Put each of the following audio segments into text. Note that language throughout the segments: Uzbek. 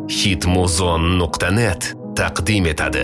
Hitmuzon.net taqdim etadi.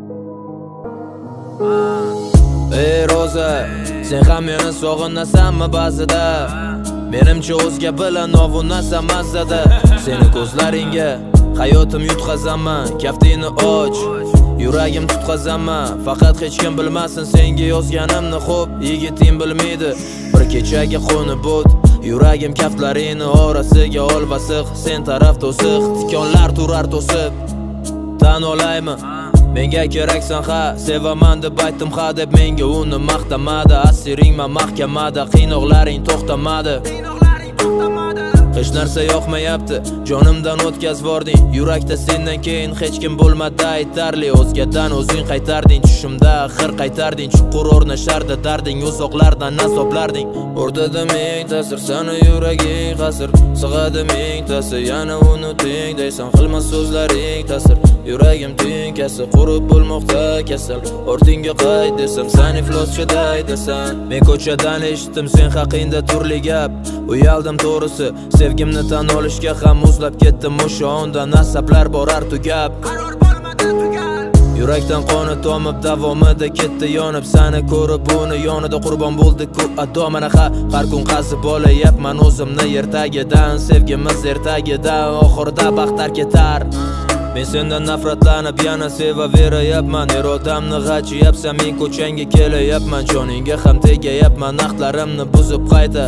Ey Roza, sen ham meni sog'inasanmi ba'zida? Menimcha o'zga bilan ovunasan mazzada. Seni ko'zlaringga hayotim yutqazaman, kaftingni och, yuragim tutqazaman. Faqat hech kim bilmasin senga yozganimni, xo'p, yigiting bilmaydi. Bir kechaga qo'nib o't, yuragim kaftlaringni orasiga olvasiq. Sen taraf to'siq, tikonlar turar to'sib. Tan olaymi? Menga keraksan ha, sevaman deb aytdim ha deb menga uni maqtamadi. Asiringman mahkamada, qiynoqlaring to'xtamadi. Hech narsa yoqmayapti, jonimdan o'tkazib yubording. Yurakda sendan keyin hech kim bo'lmadi aytarli. O'zgadan o'zing qaytarding, tushimda axir qaytarding. Chuqur o'rnashardi darding, uzoqlardan azoblarding. O'rtada ming ta'sir, sani yuraging qasir. Sig'adi ming ta'sir, yana unuting deysan. Qilmas so'zlaring ta'sir, yuragim tinkasi qurib bo'lmoqda kasal. Ortingga qayt desam, sen ifloschiday desan. Men ko'chadan eshitdim sen haqingda turli gap. Uyaldim to'g'risi, sevgimni tan olishga ham muzlab ketdim. O'sha onda nasablar borar tugab. Qaror bo'lmadi tugal. Yurakdan qoni tomib davomida ketdi yonib. Seni ko'rib buni yonida qurbon bo'ldi-ku ado. Mana har kun qazib olayapman o'zimni yer tagidan. Sevgimiz ertagidan, oxirida baxtlar ketar. Men sendan nafratlanib yana sevaverayapman. Irodamni g'ajiyapsan, men ko'changga kelayapman. Joningga ham tegayapman, naqdlarimni buzib qayta.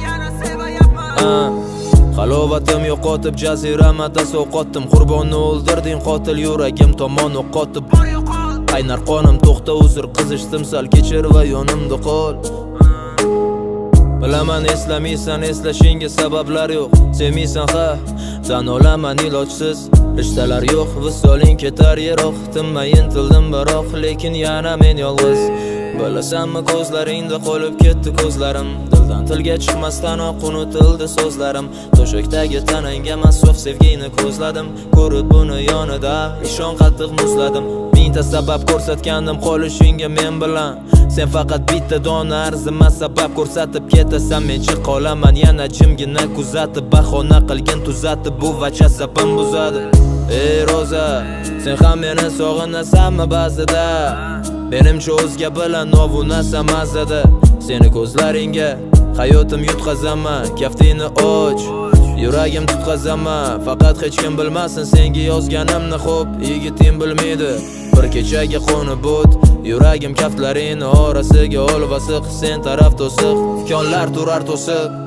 Halovatim yo'qotib jaziramada sovqotdim. Qurbonni o'ldirding, qotil yuragim tomon o'qotib. Qaynar qonim to'xta, uzr qizishdim sal, kechir va yonimda qol. Bilaman eslamaysan, eslashingga sabablar yo'q. Sevmaysan ha, tan olaman ilojsiz. Rishtalar yo'q, visoling ketar yiroq. Tinmay intildim biroq, lekin yana men yolg'iz. Bilasanmi ko'zlaringda qolib ketdi ko'zlarim. Dildan tilga chiqmasdan oq unutildi so'zlarim. To'shakdagi tanangga masof sevgini ko'zladim. Ko'rib buni yonida ishon qattiq muzladim. Mingta sabab ko'rsatgandim qolishingga men bilan. Sen faqat bitta dona arzimas sabab ko'rsatib ketasan. Men chiqolaman yana jimgina kuzatib. Bahona qilgin tuzatib, bu vacha sapim buzadi. Ey Roza, sen ham meni sog'inasanmi ba'zida? Menimcha o'zga bilan ovunasan mazzada. Seni ko'zlaringga hayotim yutqazaman, kaftingni och, yuragim tutqazaman. Faqat hech kim bilmasin senga yozganimni, xo'p, yigiting bilmaydi. Bir kechaga qo'nib o't, yuragim kaftlaringni orasiga olvasiq. Sen taraf to'siq, tikonlar turar to'sib.